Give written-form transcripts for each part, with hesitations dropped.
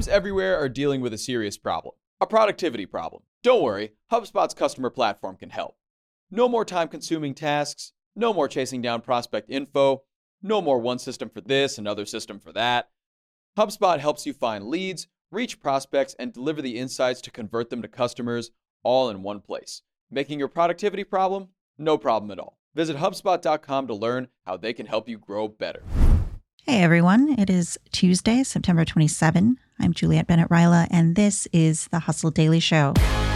Teams everywhere are dealing with a serious problem, a productivity problem. Don't worry, HubSpot's customer platform can help. No more time-consuming tasks, no more chasing down prospect info, no more one system for this, another system for that. HubSpot helps you find leads, reach prospects, and deliver the insights to convert them to customers all in one place, making your productivity problem no problem at all. Visit HubSpot.com to learn how they can help you grow better. Hey everyone, it is Tuesday, September 27. I'm Juliette Bennett Rylah, and this is the Hustle Daily Show.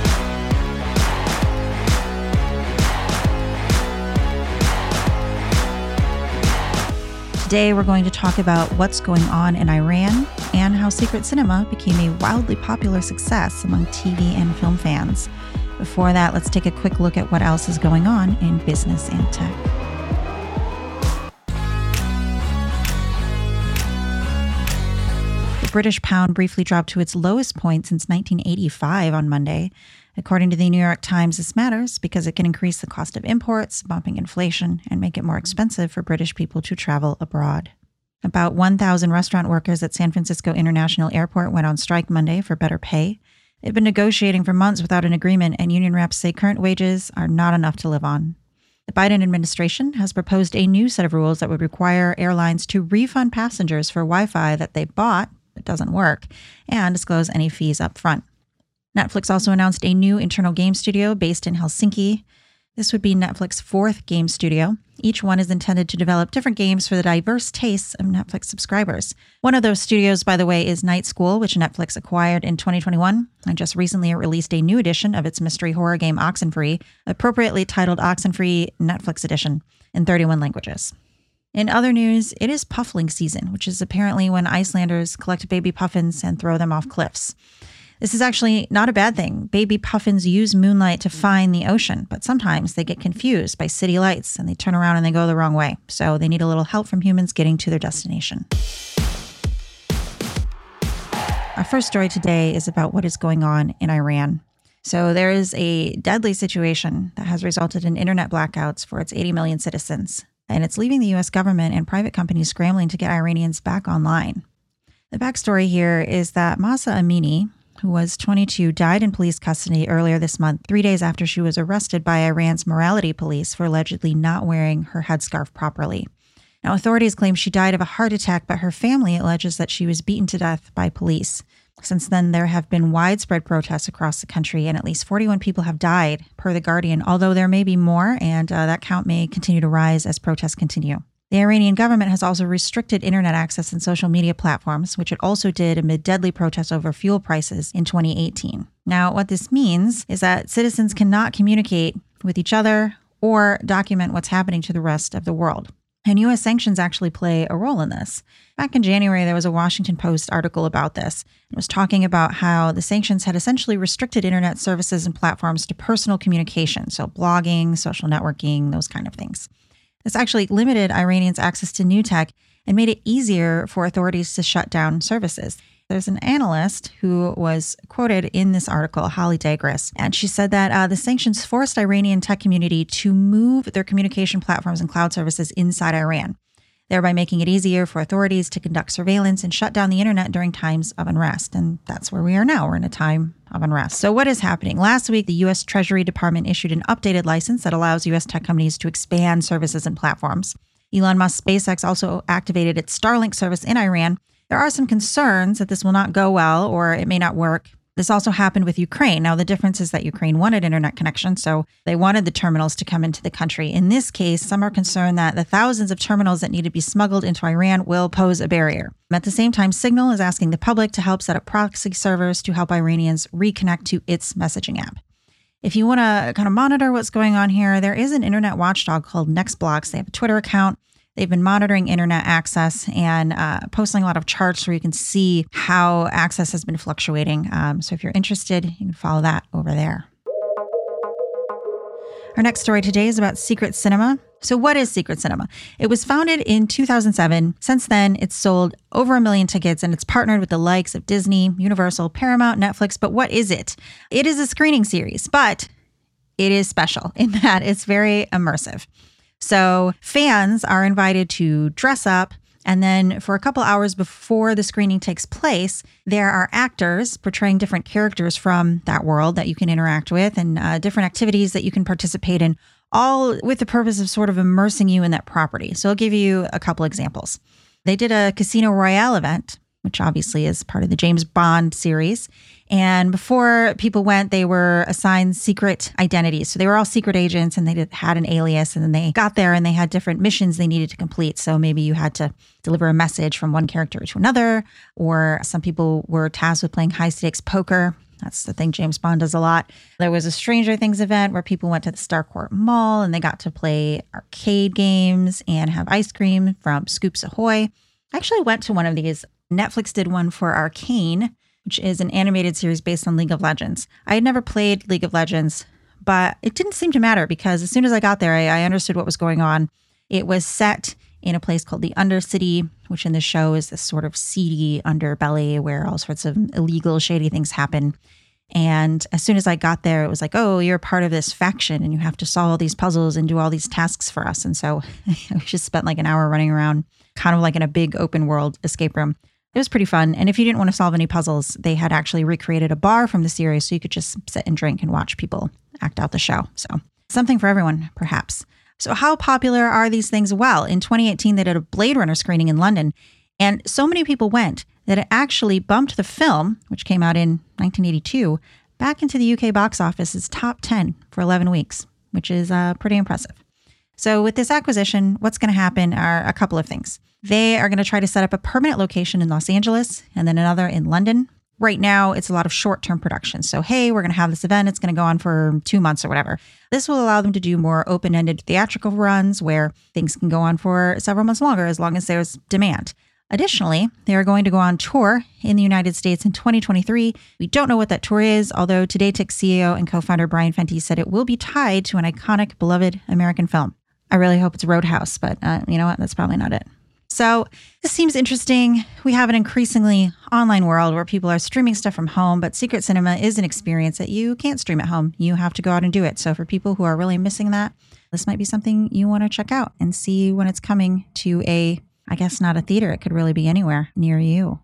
Today we're going to talk about what's going on in Iran and how Secret Cinema became a wildly popular success among TV and film fans. Before that, let's take a quick look at what else is going on in business and tech. The British pound briefly dropped to its lowest point since 1985 on Monday. According to the New York Times, this matters because it can increase the cost of imports, bumping inflation, and make it more expensive for British people to travel abroad. About 1,000 restaurant workers at San Francisco International Airport went on strike Monday for better pay. They've been negotiating for months without an agreement, and union reps say current wages are not enough to live on. The Biden administration has proposed a new set of rules that would require airlines to refund passengers for Wi-Fi that they bought but doesn't work, and disclose any fees up front. Netflix also announced a new internal game studio based in Helsinki. This would be Netflix's fourth game studio. Each one is intended to develop different games for the diverse tastes of Netflix subscribers. One of those studios, by the way, is Night School, which Netflix acquired in 2021 and just recently released a new edition of its mystery horror game Oxenfree, appropriately titled Oxenfree Netflix Edition, in 31 languages. In other news, it is puffling season, which is apparently when Icelanders collect baby puffins and throw them off cliffs. This is actually not a bad thing. Baby puffins use moonlight to find the ocean, but sometimes they get confused by city lights and they turn around and they go the wrong way. So they need a little help from humans getting to their destination. Our first story today is about what is going on in Iran. So there is a deadly situation that has resulted in internet blackouts for its 80 million citizens, and it's leaving the U.S. government and private companies scrambling to get Iranians back online. The backstory here is that Mahsa Amini, who was 22, died in police custody earlier this month, 3 days after she was arrested by Iran's morality police for allegedly not wearing her headscarf properly. Now, authorities claim she died of a heart attack, but her family alleges that she was beaten to death by police. Since then, there have been widespread protests across the country, and at least 41 people have died, per The Guardian, although there may be more, and that count may continue to rise as protests continue. The Iranian government has also restricted internet access and social media platforms, which it also did amid deadly protests over fuel prices in 2018. Now, what this means is that citizens cannot communicate with each other or document what's happening to the rest of the world. And U.S. sanctions actually play a role in this. Back in January, there was a Washington Post article about this. It was talking about how the sanctions had essentially restricted internet services and platforms to personal communication, so blogging, social networking, those kind of things. This actually limited Iranians' access to new tech and made it easier for authorities to shut down services. There's an analyst who was quoted in this article, Holly Dagris, and she said that the sanctions forced Iranian tech community to move their communication platforms and cloud services inside Iran, thereby making it easier for authorities to conduct surveillance and shut down the internet during times of unrest. And that's where we are now. We're in a time of unrest. So what is happening? Last week, the U.S. Treasury Department issued an updated license that allows U.S. tech companies to expand services and platforms. Elon Musk's SpaceX also activated its Starlink service in Iran. There are some concerns that this will not go well or it may not work. This also happened with Ukraine. Now, the difference is that Ukraine wanted internet connection, so they wanted the terminals to come into the country. In this case, some are concerned that the thousands of terminals that need to be smuggled into Iran will pose a barrier. At the same time, Signal is asking the public to help set up proxy servers to help Iranians reconnect to its messaging app. If you want to kind of monitor what's going on here, there is an internet watchdog called Nextblocks. They have a Twitter account. They've been monitoring internet access and posting a lot of charts where you can see how access has been fluctuating. So if you're interested, you can follow that over there. Our next story today is about Secret Cinema. So what is Secret Cinema? It was founded in 2007. Since then, it's sold over 1 million tickets and it's partnered with the likes of Disney, Universal, Paramount, Netflix. But what is it? It is a screening series, but it is special in that it's very immersive. So fans are invited to dress up And then for a couple hours before the screening takes place, there are actors portraying different characters from that world that you can interact with and different activities that you can participate in, all with the purpose of sort of immersing you in that property. So I'll give you a couple examples. They did a Casino Royale event, which obviously is part of the James Bond series. And before people went, they were assigned secret identities. So they were all secret agents and they had an alias. And then they got there and they had different missions they needed to complete. So maybe you had to deliver a message from one character to another, or some people were tasked with playing high stakes poker. That's the thing James Bond does a lot. There was a Stranger Things event where people went to the Starcourt Mall and they got to play arcade games and have ice cream from Scoops Ahoy. I actually went to one of these. Netflix did one for Arcane, which is an animated series based on League of Legends. I had never played League of Legends, but it didn't seem to matter because as soon as I got there, I understood what was going on. It was set in a place called the Undercity, which in the show is this sort of seedy underbelly where all sorts of illegal, shady things happen. And as soon as I got there, it was like, oh, you're part of this faction and you have to solve all these puzzles and do all these tasks for us. And so I just spent like an hour running around, kind of like in a big open world escape room. It was pretty fun. And if you didn't want to solve any puzzles, they had actually recreated a bar from the series so you could just sit and drink and watch people act out the show. So something for everyone, perhaps. So how popular are these things? Well, in 2018, they did a Blade Runner screening in London. And so many people went that it actually bumped the film, which came out in 1982, back into the UK box office's top 10 for 11 weeks, which is pretty impressive. So with this acquisition, what's going to happen are a couple of things. They are going to try to set up a permanent location in Los Angeles and then another in London. Right now, it's a lot of short-term production. So, hey, we're going to have this event. It's going to go on for 2 months or whatever. This will allow them to do more open-ended theatrical runs where things can go on for several months longer as long as there's demand. Additionally, they are going to go on tour in the United States in 2023. We don't know what that tour is, although TodayTix CEO and co-founder Brian Fenty said it will be tied to an iconic, beloved American film. I really hope it's Roadhouse, but you know what? That's probably not it. So this seems interesting. We have an increasingly online world where people are streaming stuff from home, but secret cinema is an experience that you can't stream at home. You have to go out and do it. So for people who are really missing that, this might be something you want to check out and see when it's coming to a, I guess not a theater. It could really be anywhere near you.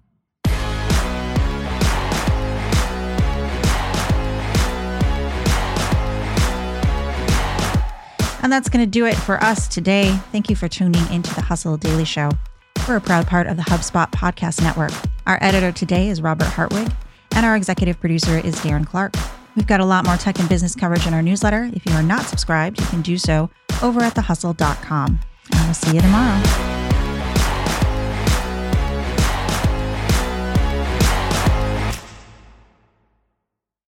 And that's going to do it for us today. Thank you for tuning into the Hustle Daily Show. We're a proud part of the HubSpot Podcast Network. Our editor today is Robert Hartwig, and our executive producer is Darren Clark. We've got a lot more tech and business coverage in our newsletter. If you are not subscribed, you can do so over at thehustle.com. And we'll see you tomorrow.